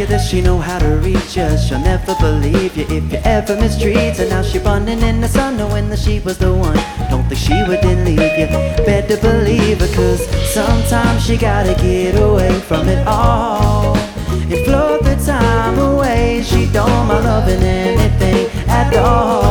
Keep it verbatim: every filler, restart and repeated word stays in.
you this, she know how to reach you. She'll never believe you if you ever mistreat her. Now she running in the sun knowing that she was the one. Don't think she wouldn't leave you, better believe her. Cause sometimes she gotta get away from it all and float the time away. She don't mind loving anything at all.